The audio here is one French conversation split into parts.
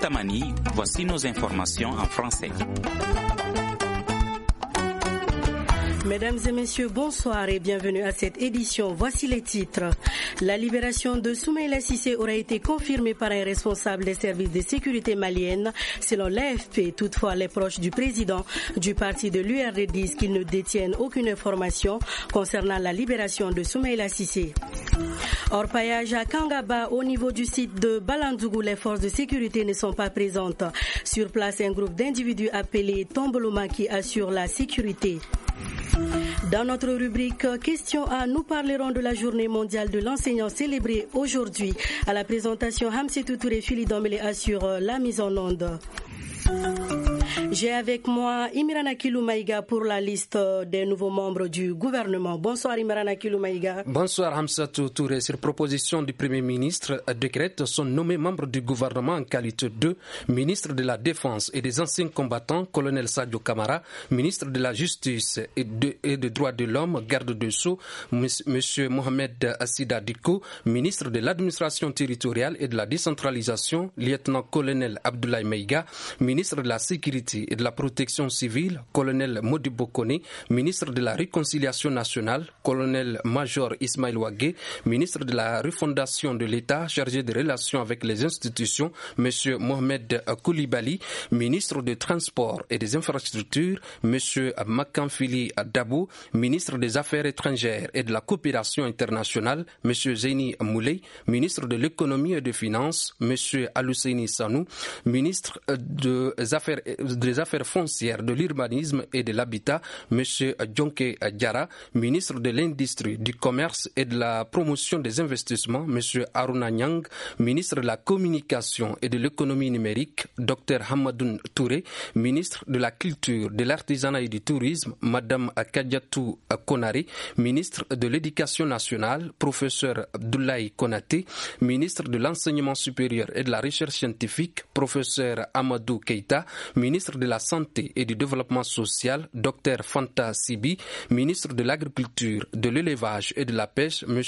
Tamani, voici nos informations en français. Mesdames et messieurs, bonsoir et bienvenue à cette édition. Voici les titres. La libération de Soumaïla Cissé aura été confirmée par un responsable des services de sécurité maliennes, selon l'AFP. Toutefois, les proches du président du parti de l'URD disent qu'ils ne détiennent aucune information concernant la libération de Soumaïla Cissé. Orpaillage à Kangaba, au niveau du site de Balandougou, les forces de sécurité ne sont pas présentes. Sur place, un groupe d'individus appelés Tomboloma qui assure la sécurité. Dans notre rubrique Question A, nous parlerons de la journée mondiale de l'enseignant célébrée aujourd'hui. À la présentation, Hamsetou Touré Fili Dombele assure la mise en onde. J'ai avec moi Imran Akilou Maïga pour la liste des nouveaux membres du gouvernement. Bonsoir Imran Akilou Maïga. Bonsoir Hamsatou Touré. Sur proposition du Premier ministre, décrète sont nommés membres du gouvernement en qualité de ministre de la Défense et des anciens combattants, colonel Sadio Kamara, ministre de la Justice et des Droits de l'Homme, garde de Sceaux, monsieur Mohamed Assida Diko, ministre de l'Administration territoriale et de la décentralisation, lieutenant-colonel Abdoulaye Maïga, ministre de la Sécurité et de la protection civile, colonel Modibo Kone, ministre de la réconciliation nationale, colonel-major Ismaël Ouagé, ministre de la refondation de l'État chargé des relations avec les institutions, monsieur Mohamed Koulibaly, ministre des Transports et des Infrastructures, monsieur Makamfili Dabo, ministre des Affaires étrangères et de la coopération internationale, monsieur Zeni Moulay, ministre de l'économie et des finances, monsieur Alusseini Sanou, ministre des Affaires foncières, de l'urbanisme et de l'habitat, M. Djonke Diara, ministre de l'Industrie, du Commerce et de la Promotion des Investissements, M. Aruna Nyang, ministre de la Communication et de l'Économie numérique, Dr Hamadoun Touré, ministre de la Culture, de l'Artisanat et du Tourisme, Mme Kadiatou Konaré, ministre de l'Éducation nationale, professeur Abdoulaye Konaté, ministre de l'Enseignement supérieur et de la Recherche scientifique, professeur Amadou Keïta, ministre de la Santé et du Développement social, Dr Fanta Sibi, ministre de l'Agriculture, de l'Élevage et de la Pêche, M.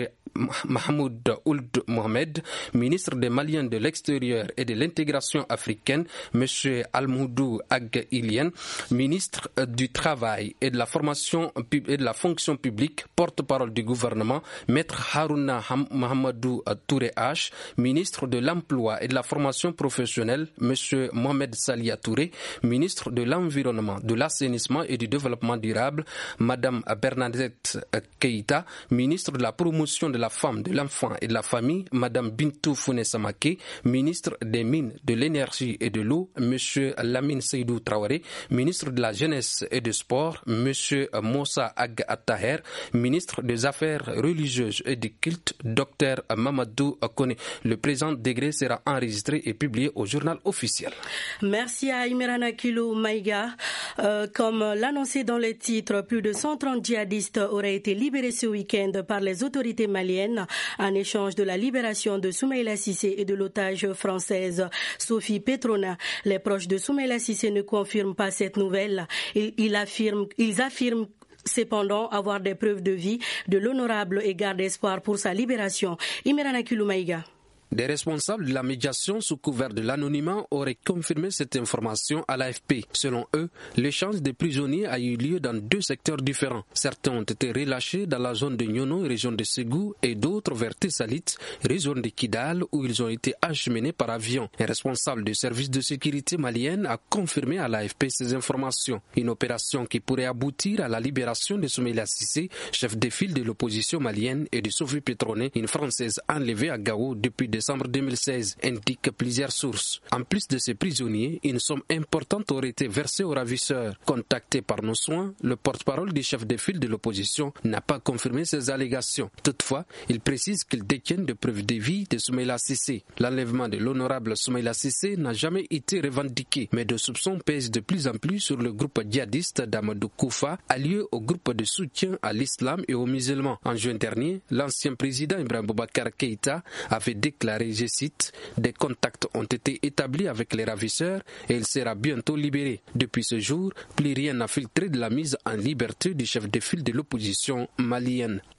Mahmoud Ould Mohamed, ministre des Maliens de l'extérieur et de l'intégration africaine, M. Almoudou Ag Ilien, ministre du Travail et de la Formation et de la Fonction publique, porte-parole du gouvernement, Maître Harouna Mahamadou Touré H, ministre de l'Emploi et de la Formation professionnelle, M. Mohamed Salia Touré, ministre de l'Environnement, de l'Assainissement et du Développement durable, Mme Bernadette Keïta, ministre de la Promotion de la Femme, de l'Enfant et de la Famille, Mme Bintou Founé Samake, ministre des Mines, de l'Énergie et de l'Eau, M. Lamine Seydou Traoré, ministre de la Jeunesse et du Sport, M. Moussa Ag Attaher, ministre des Affaires religieuses et du culte, Dr Mamadou Kone. Le présent décret sera enregistré et publié au journal officiel. Merci à Imran Akilou Maïga. Comme l'annonçait dans les titres, plus de 130 djihadistes auraient été libérés ce week-end par les autorités maliennes en échange de la libération de Soumaïla Cissé et de l'otage française Sophie Petrona. Les proches de Soumaïla Cissé ne confirment pas cette nouvelle. Ils affirment cependant avoir des preuves de vie de l'honorable et gardent espoir pour sa libération. Imran Akilou Maïga. Des responsables de la médiation sous couvert de l'anonymat auraient confirmé cette information à l'AFP. Selon eux, l'échange des prisonniers a eu lieu dans deux secteurs différents. Certains ont été relâchés dans la zone de Nyono, région de Ségou, et d'autres vers Tessalit, région de Kidal, où ils ont été acheminés par avion. Un responsable du service de sécurité malienne a confirmé à l'AFP ces informations. Une opération qui pourrait aboutir à la libération de Soumaïla Cissé, chef de file de l'opposition malienne, et de Sophie Petroné, une Française enlevée à Gao depuis décembre 2016, indiquent plusieurs sources. En plus de ces prisonniers, une somme importante aurait été versée aux ravisseurs. Contacté par nos soins, le porte-parole du chef de file de l'opposition n'a pas confirmé ces allégations. Toutefois, il précise qu'il détient des preuves de vie de Soumaïla Cissé. L'enlèvement de l'honorable Soumaïla Cissé n'a jamais été revendiqué, mais des soupçons pèsent de plus en plus sur le groupe djihadiste d'Amadou Koufa, allié au groupe de soutien à l'islam et aux musulmans. En juin dernier, l'ancien président Ibrahim Boubacar Keïta avait déclaré, je cite, « Des contacts ont été établis avec les ravisseurs et il sera bientôt libéré. Depuis ce jour, plus rien n'a filtré de la mise en liberté du chef de file de l'opposition malienne. »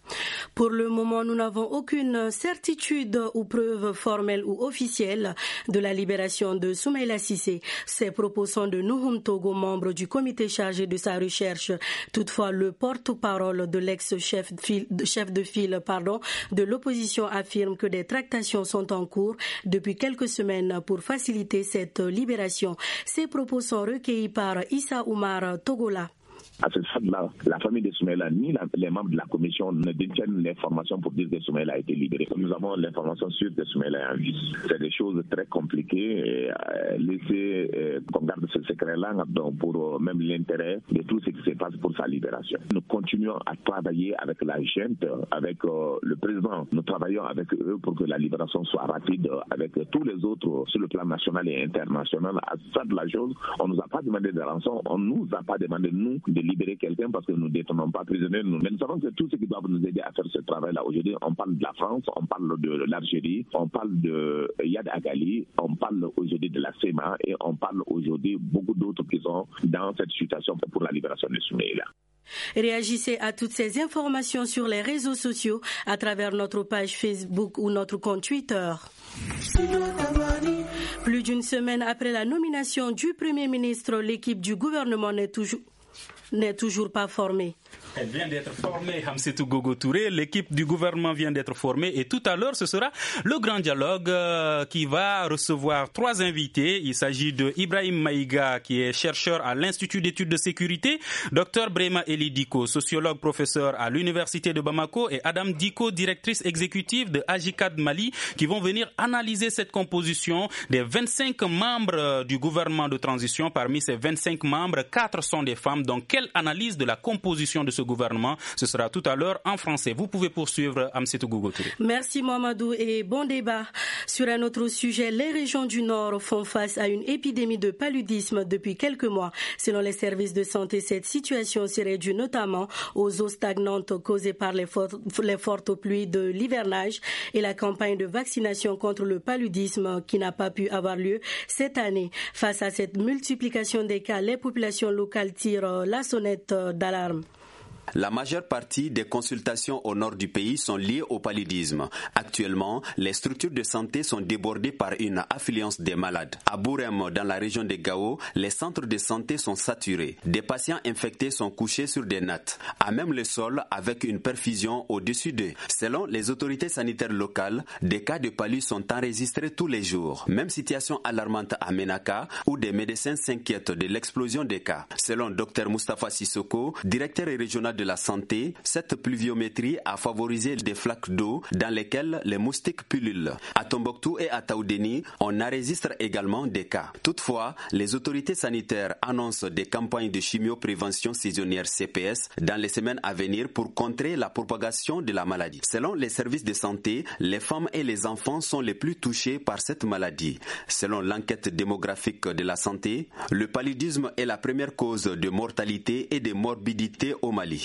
Pour le moment, nous n'avons aucune certitude ou preuve formelle ou officielle de la libération de Soumaïla Cissé. Ces propos sont de Nuhum Togo, membre du comité chargé de sa recherche. Toutefois, le porte-parole de l'ex-chef de file de l'opposition affirme que des tractations sont en cours depuis quelques semaines pour faciliter cette libération. Ces propos sont recueillis par Issa Oumar Togola. À ce stade-là, la famille de Soumaïla ni les membres de la commission ne détiennent l'information pour dire que Soumaïla a été libéré. Nous avons l'information sûre que Soumaïla est en vie. C'est des choses très compliquées. Laisser qu'on garde ce secret-là pour même l'intérêt de tout ce qui se passe pour sa libération. Nous continuons à travailler avec la junte, avec le président. Nous travaillons avec eux pour que la libération soit rapide avec tous les autres sur le plan national et international. À ce stade de la chose, on ne nous a pas demandé de rançon, on ne nous a pas demandé, nous, de libérer quelqu'un parce que nous ne détenons pas prisonniers. Mais nous savons que tous ceux qui doivent nous aider à faire ce travail-là aujourd'hui, on parle de la France, on parle de l'Algérie, on parle de Yad Agali, on parle aujourd'hui de la CEMA et on parle aujourd'hui beaucoup d'autres qui sont dans cette situation pour la libération de Soumaïla. Réagissez à toutes ces informations sur les réseaux sociaux à travers notre page Facebook ou notre compte Twitter. Plus d'une semaine après la nomination du Premier ministre, l'équipe du gouvernement n'est toujours pas formée. Elle vient d'être formée, Hamsetou Gogo Touré. L'équipe du gouvernement vient d'être formée et tout à l'heure, ce sera le grand dialogue qui va recevoir 3 invités. Il s'agit de Ibrahim Maïga, qui est chercheur à l'Institut d'études de sécurité, Dr Brema Eli Diko, sociologue professeur à l'Université de Bamako, et Adam Diko, directrice exécutive de Agicad Mali, qui vont venir analyser cette composition des 25 membres du gouvernement de transition. Parmi ces 25 membres, 4 sont des femmes. Donc, quelle analyse de la composition de ce gouvernement? Ce sera tout à l'heure en français. Vous pouvez poursuivre, Amsetou Gogo Touré. Merci Mamadou et bon débat. Sur un autre sujet, les régions du Nord font face à une épidémie de paludisme depuis quelques mois. Selon les services de santé, cette situation serait due notamment aux eaux stagnantes causées par les fortes pluies de l'hivernage et la campagne de vaccination contre le paludisme qui n'a pas pu avoir lieu cette année. Face à cette multiplication des cas, les populations locales tirent la sonnette d'alarme. La majeure partie des consultations au nord du pays sont liées au paludisme. Actuellement, les structures de santé sont débordées par une affluence des malades. À Bourem, dans la région de Gao, les centres de santé sont saturés. Des patients infectés sont couchés sur des nattes, à même le sol avec une perfusion au-dessus d'eux. Selon les autorités sanitaires locales, des cas de palu sont enregistrés tous les jours. Même situation alarmante à Menaka, où des médecins s'inquiètent de l'explosion des cas. Selon Dr Moustapha Sissoko, directeur régional de la santé, cette pluviométrie a favorisé des flaques d'eau dans lesquelles les moustiques pullulent. À Tombouctou et à Taoudéni, on enregistre également des cas. Toutefois, les autorités sanitaires annoncent des campagnes de chimioprévention saisonnière CPS dans les semaines à venir pour contrer la propagation de la maladie. Selon les services de santé, les femmes et les enfants sont les plus touchés par cette maladie. Selon l'enquête démographique de la santé, le paludisme est la première cause de mortalité et de morbidité au Mali.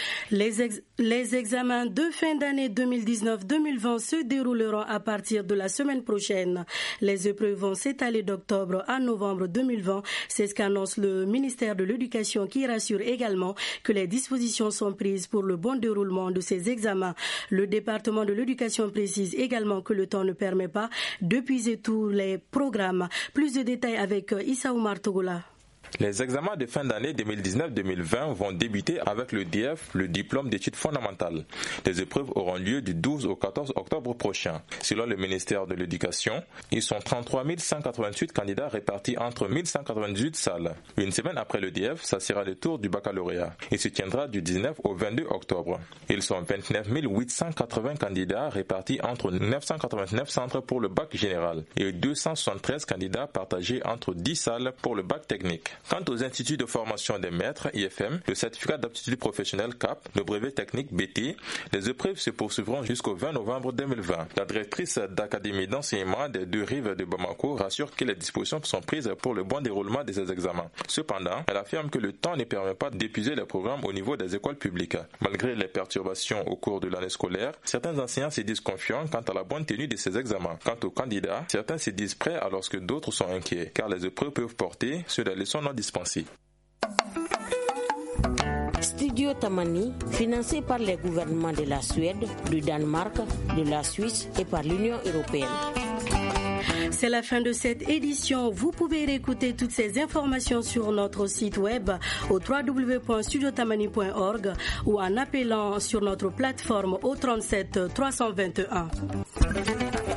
Les examens de fin d'année 2019-2020 se dérouleront à partir de la semaine prochaine. Les épreuves vont s'étaler d'octobre à novembre 2020. C'est ce qu'annonce le ministère de l'Éducation, qui rassure également que les dispositions sont prises pour le bon déroulement de ces examens. Le département de l'Éducation précise également que le temps ne permet pas d'épuiser tous les programmes. Plus de détails avec Issa Oumar Togola. Les examens de fin d'année 2019-2020 vont débuter avec le DF, le diplôme d'études fondamentales. Les épreuves auront lieu du 12 au 14 octobre prochain. Selon le ministère de l'Éducation, ils sont 33 188 candidats répartis entre 1198 salles. Une semaine après le DF, ça sera le tour du baccalauréat. Il se tiendra du 19 au 22 octobre. Ils sont 29 880 candidats répartis entre 989 centres pour le bac général et 273 candidats partagés entre 10 salles pour le bac technique. Quant aux instituts de formation des maîtres, IFM, le certificat d'aptitude professionnelle CAP, le brevet technique BT, les épreuves se poursuivront jusqu'au 20 novembre 2020. La directrice d'académie d'enseignement des 2 rives de Bamako rassure que les dispositions sont prises pour le bon déroulement de ces examens. Cependant, elle affirme que le temps ne permet pas d'épuiser les programmes au niveau des écoles publiques. Malgré les perturbations au cours de l'année scolaire, certains enseignants se disent confiants quant à la bonne tenue de ces examens. Quant aux candidats, certains se disent prêts alors que d'autres sont inquiets, car les épreuves peuvent porter sur des leçons non dispensées. Studio Studio Tamani, financé par les gouvernements de la Suède, du Danemark, de la Suisse et par l'Union européenne. C'est la fin de cette édition. Vous pouvez réécouter toutes ces informations sur notre site web au www.studiotamani.org ou en appelant sur notre plateforme au 37 321.